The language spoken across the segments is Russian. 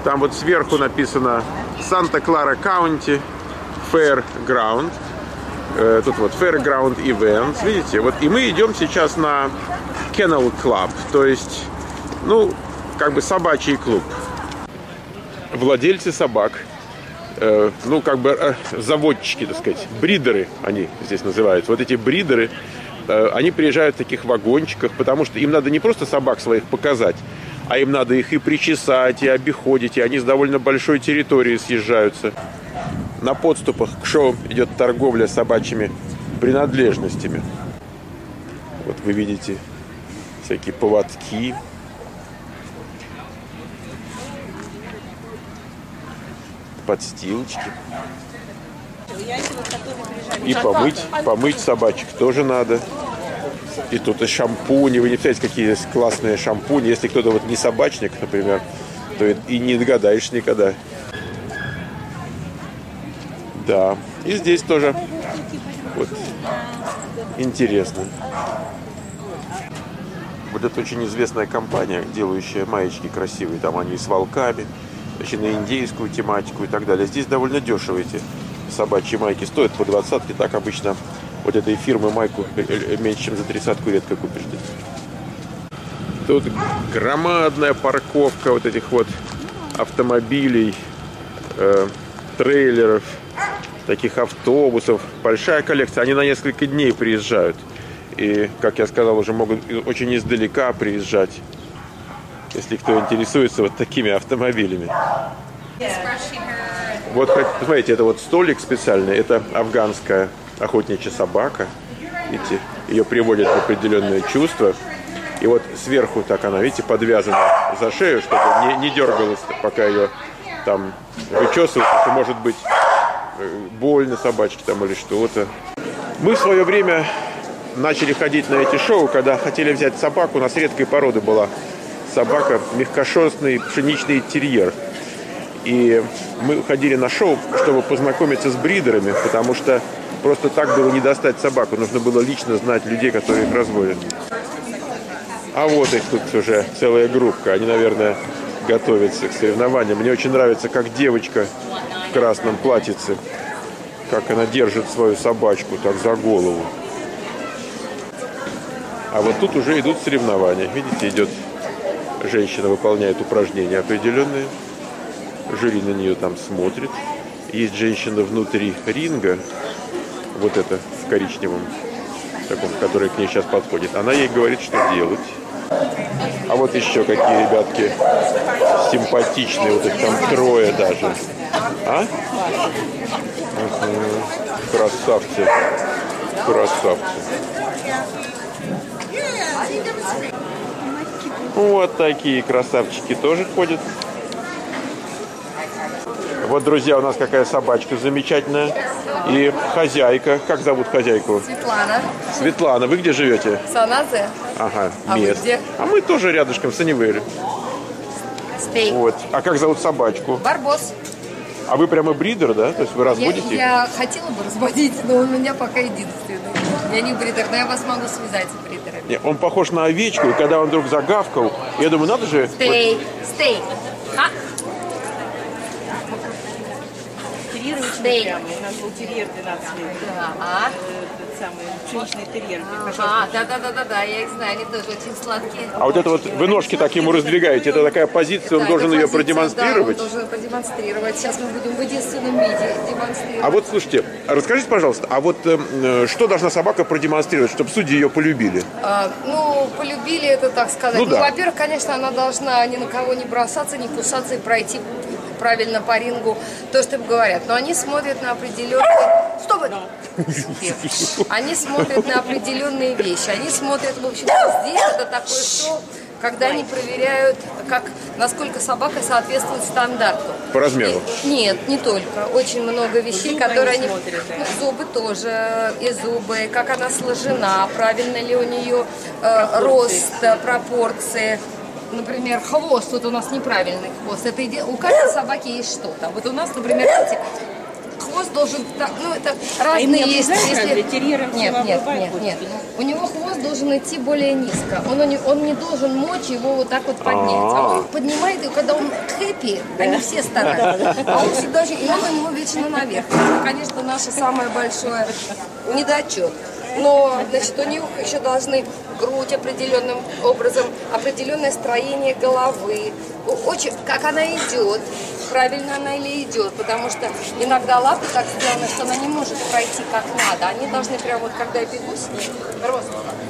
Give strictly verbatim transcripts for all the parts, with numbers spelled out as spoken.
Там вот сверху написано Санта-Клара Каунти Fairground. Тут вот Fairground Events, видите? Вот, и мы идем сейчас на Kennel Club, то есть, ну, как бы собачий клуб. Владельцы собак, э, ну, как бы э, заводчики, так сказать, бридеры они здесь называются. Вот эти бридеры, э, они приезжают в таких вагончиках, потому что им надо не просто собак своих показать, а им надо их и причесать, и обиходить, и они с довольно большой территории съезжаются. На подступах к шоу идет торговля собачьими принадлежностями. Вот вы видите всякие поводки. Подстилочки. И помыть, помыть собачек тоже надо. И тут и шампуни. Вы не представляете, какие есть классные шампуни. Если кто-то вот не собачник, например, то и не догадаешь никогда. Да, и здесь тоже вот интересно. Вот это очень известная компания, делающая маечки красивые. Там они с волками, значит, на индейскую тематику и так далее. Здесь довольно дешево эти собачьи майки стоят по двадцатке. Так обычно вот этой фирмы майку меньше, чем за тридцатку редко купишь. Тут громадная парковка вот этих вот автомобилей, э, трейлеров, таких автобусов. Большая коллекция. Они на несколько дней приезжают. И, как я сказал, уже могут очень издалека приезжать, если кто интересуется вот такими автомобилями. Вот, посмотрите, это вот столик специальный. Это афганская охотничья собака. Видите, ее приводят в определенное чувство. И вот сверху так она, видите, подвязана за шею, чтобы не, не дергалась, пока ее там вычесывают. Это может быть больно собачке там или что-то. Мы в свое время начали ходить на эти шоу, когда хотели взять собаку. У нас редкой породы была собака, мягкошерстный пшеничный терьер. И мы ходили на шоу, чтобы познакомиться с бридерами, потому что просто так было не достать собаку. Нужно было лично знать людей, которые их разводят. А вот их тут уже целая группка. Они, наверное, готовятся к соревнованиям. Мне очень нравится, как девочка в красном платьице, как она держит свою собачку так за голову. А вот тут уже идут соревнования. Видите, идет женщина, выполняет упражнения определенные. Жюри на нее там смотрит. Есть женщина внутри ринга, вот это в коричневом, таком, которая к ней сейчас подходит. Она ей говорит, что делать. А вот еще какие ребятки симпатичные, вот их там трое даже. А? Угу. Красавцы. Красавцы. Вот такие красавчики тоже ходят. Вот, друзья, у нас какая собачка замечательная. И хозяйка. Как зовут хозяйку? Светлана. Светлана, вы где живете? Саназе. Ага, а мест. Вы где? А мы тоже рядышком, в Саннивейле. Стей. Вот. А как зовут собачку? Барбос. А вы прямо бридер, да? То есть вы разводите? Я, я хотела бы разводить, но он у меня пока единственный. Я не бридер, но я вас могу связать с бридерами. Нет, он похож на овечку, и когда он вдруг загавкал, я думаю, надо же... Стей. Стей. А? Терьер очень прямый. У нас был терьер двенадцать лет. А? Этот самый пшеничный терьер. А, да-да-да-да, я их знаю, они тоже очень сладкие. А вот это вот вы ножки так ему раздвигаете, это такая позиция, он Да, должен ее позиция, продемонстрировать? Да, он должен продемонстрировать. Сейчас мы будем в единственном виде демонстрировать. А вот, слушайте, расскажите, пожалуйста, а вот э, что должна собака продемонстрировать, чтобы судьи ее полюбили? А, ну, полюбили это, так сказать. Ну, ну да. Во-первых, конечно, она должна ни на кого не бросаться, не кусаться и пройти правильно по рингу то, что им говорят. Но они смотрят на определенные... Стоп! Они смотрят на определенные вещи. Они смотрят, в общем, здесь это такое шоу, когда они проверяют, как, насколько собака соответствует стандарту. По размеру? И, нет, не только. Очень много вещей, зубы которые они они... смотрят, да? Ну, зубы тоже, и зубы, как она сложена, правильно ли у нее э, рост, пропорции. Например, хвост, вот у нас неправильный хвост. Это иде... У каждой собаки есть что-то. Вот у нас, например, видите, хвост хвост должен, так, ну это А разные им не есть. обязательно Если... для терьера Нет, всего нет, бывает нет, вот нет. такие? У него хвост должен идти более низко. Он, не- он не должен мочь его вот так вот поднять. А А-а-а. он поднимает, и когда он хэппи, они все стараются. А он всегда очень... И он у него вечно наверх. Это, конечно, наше самое большое недочет. Но, значит, у них еще должны грудь определенным образом, определенное строение головы. Очень, как она идет, правильно она или идет, потому что иногда лапы так сделаны, что она не может пройти как надо. Они должны прям вот, когда я бегу с ней, рост.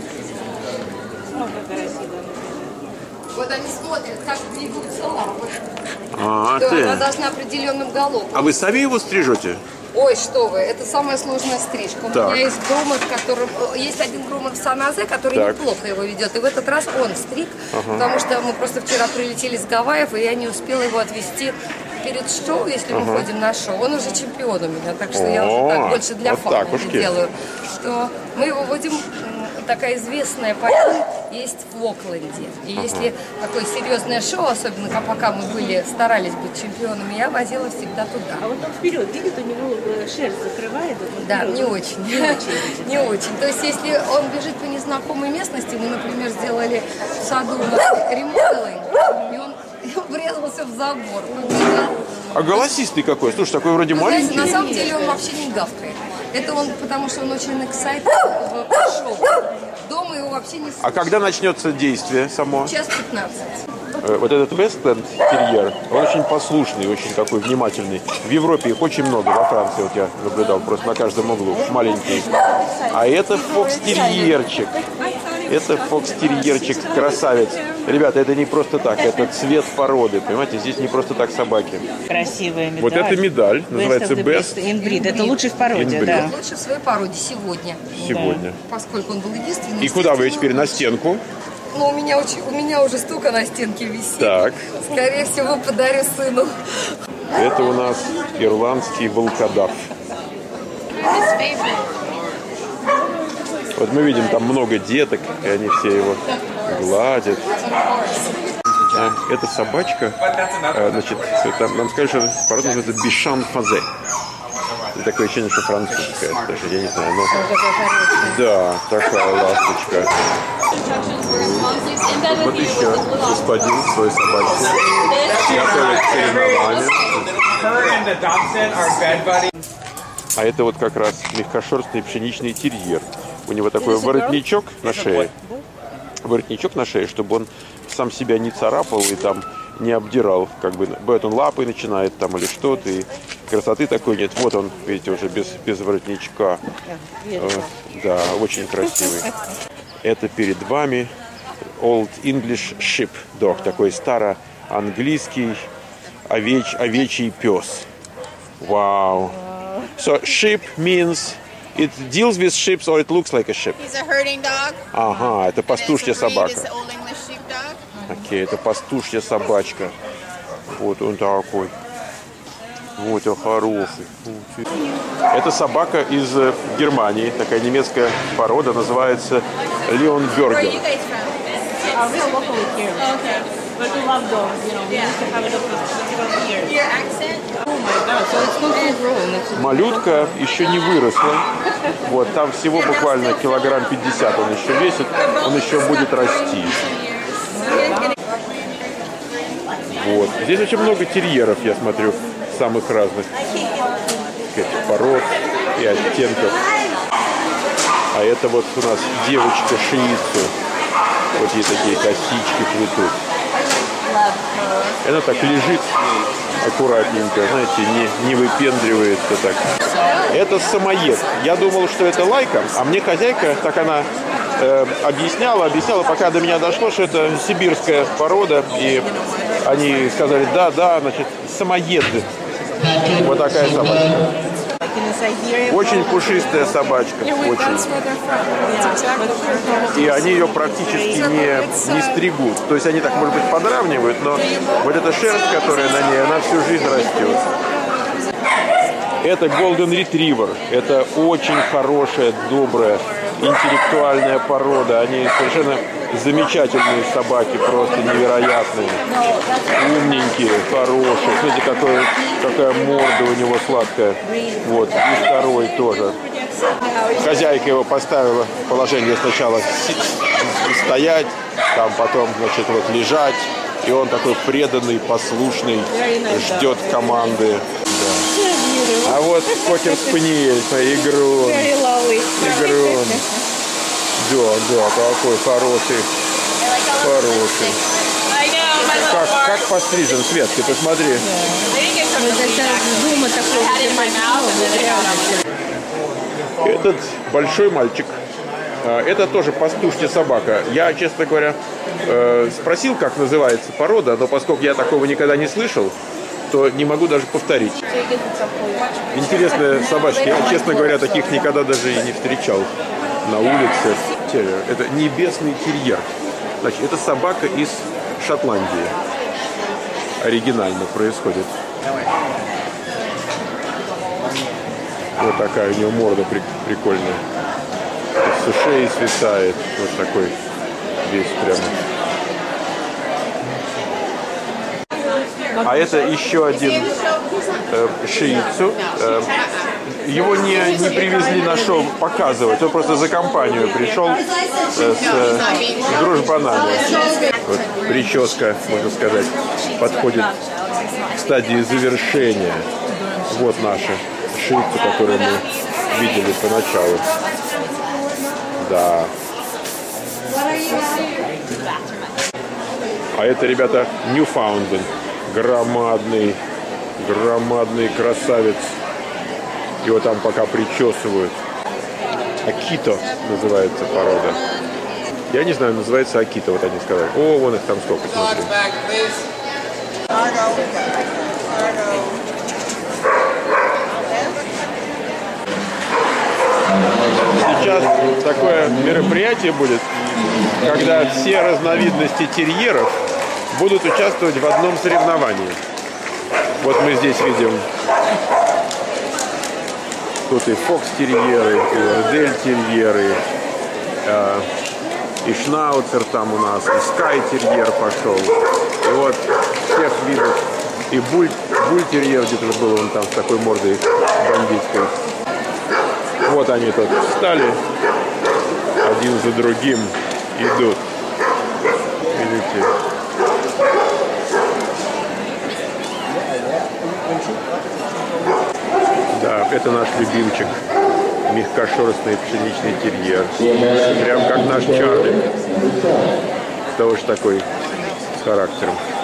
Ну, как красиво. Вот они смотрят, как двигаются лапы. А, Да, ты. она должна определенным головком. А вы сами его стрижете? Ой, что вы, это самая сложная стрижка. У Так. меня есть грумер, который... Есть один грумер в Сан-Азе, который Так. неплохо его ведет. И в этот раз он стриг, потому что мы просто вчера прилетели с Гавайев, и я не успела его отвезти перед шоу, если мы ходим на шоу. Он уже чемпион у меня, так что я уже О, так больше для вот фана так это ушки. делаю. Что мы его водим... Такая известная поэма есть в Окленде. И если такое серьезное шоу, особенно как пока мы были, старались быть чемпионами, я возила всегда туда. А вот он вперед видит, у него э, шерсть закрывает. вот он Да, вперед. не очень. Не очень. Не очень. То есть, если он бежит по незнакомой местности, мы, например, сделали в саду ремоделинг, и он врезался в забор. Побежал. А голосистый какой? Слушай, такой вроде Вы знаете, маленький. на самом деле он вообще не гавкает. Это он, потому что он очень excited в шоу. Дома его вообще не слышно. А когда начнется действие само? Час пятнадцать. Э, Вот этот Вестленд терьер, он очень послушный, очень такой внимательный. В Европе их очень много, во Франции вот я наблюдал, просто на каждом углу, маленький. А это фокстерьерчик. Это фокстерьерчик, красавец. Ребята, это не просто так, это цвет породы, понимаете, здесь не просто так собаки. Красивая медаль. Вот эта медаль называется Best of the Best Best in Breed. Это лучший в породе, in breed. да. Лучше в своей породе сегодня, сегодня. поскольку он был единственный. И куда вы ее теперь, на естественно, стенку? Ну, у меня, очень, у меня уже столько на стенке висит. Так. Скорее всего, подарю сыну. Это у нас ирландский волкодав. Вот мы видим, там много деток, и они все его гладят. А, это собачка, а, значит, там, нам сказали, что порода называется Бишан Фазе. Это такое ощущение, что французская, даже я не знаю, но... Да, такая ласточка. Вот еще господин свой собачку. Готовит соревнования. А это вот как раз мягкошерстный пшеничный терьер. У него такой воротничок на шее. Воротничок на шее, чтобы он сам себя не царапал и там не обдирал. Как бы, бывает, он лапой начинает там или что-то, и красоты такой нет. Вот он, видите, уже без, без воротничка. Э, да, очень красивый. Это перед вами Old English Sheepdog, такой староанглийский овеч, овечий пес. Вау. So sheep means it deals with sheep, or it looks like a sheep. He's a herding dog. Ага, это пастушья His breed собака. is the Old English Sheepdog. Окей, это пастушья собачка. Вот он такой. Вот он хороший. Это собака из э, Германии, такая немецкая порода, называется Леонбергер. Where are you guys from? Uh, we're locally here. Okay. But we love dogs, you know. We used to have it up from here. Your accent? Oh my God, so it's fully grown. It's Малютка еще не выросла. Вот, там всего буквально килограмм пятьдесят он еще весит. Он еще будет расти. Вот. Здесь очень много терьеров, я смотрю, самых разных сказать, пород и оттенков. А это вот у нас девочка шиицу. Вот ей такие косички плетут. Она так лежит аккуратненько, знаете, не, не выпендривается так. Это самоед. Я думал, что это лайка, а мне хозяйка, так она э, объясняла, объясняла, пока до меня дошло, что это сибирская порода. И они сказали, да, да, значит, самоед. Вот такая собачка. Очень пушистая собачка, очень. И они ее практически не, не стригут. То есть они так, может быть, подравнивают, но вот эта шерсть, которая на ней, она всю жизнь растет. Это Golden Retriever. Это очень хорошая, добрая, интеллектуальная порода. Они совершенно замечательные собаки, просто невероятные. Умненькие, хорошие. Смотрите, какой, какая морда у него сладкая. Вот, и второй тоже. Хозяйка его поставила в положение сначала стоять, там потом, значит, вот лежать. И он такой преданный, послушный, ждет команды. Да. А вот Кокер Спаниель, игрун. Игрун. Да, да, такой хороший. Хороший. Как, как пострижен, Светки, посмотри. Этот большой мальчик. Это тоже пастушья собака. Я, честно говоря, спросил, как называется порода, но поскольку я такого никогда не слышал, то не могу даже повторить. Интересная собачка. Я, честно говоря, таких никогда даже и не встречал на улице. Это небесный терьер. Значит, это собака из Шотландии. Оригинально происходит. Вот такая у него морда прикольная. С шеи свисает. Вот такой весь прямо. А это еще один э, шиицу. Э, его не, не привезли на шоу показывать. Он просто за компанию пришел э, с, э, с дружбанами. Вот, прическа, можно сказать, подходит к стадии завершения. Вот наша шиицу, которую мы видели поначалу. Да. А это, ребята, Ньюфаундленд. Громадный, громадный красавец. Его там пока причесывают. Акито называется порода. Я не знаю, называется Акито, вот они сказали. О, вон их там сколько, смотри. Сейчас такое мероприятие будет, когда все разновидности терьеров будут участвовать в одном соревновании. Вот мы здесь видим, тут и фокс-терьеры, и эрдель-терьеры, э, и шнауцер там у нас, и скай-терьер пошел. И вот всех видов, и буль, буль-терьер где-то был, он там с такой мордой бандитской. Вот они тут встали, один за другим идут. Видите? Да, это наш любимчик. Мягкошерстный пшеничный терьер. Прям как наш Чарли. Тоже такой с характером.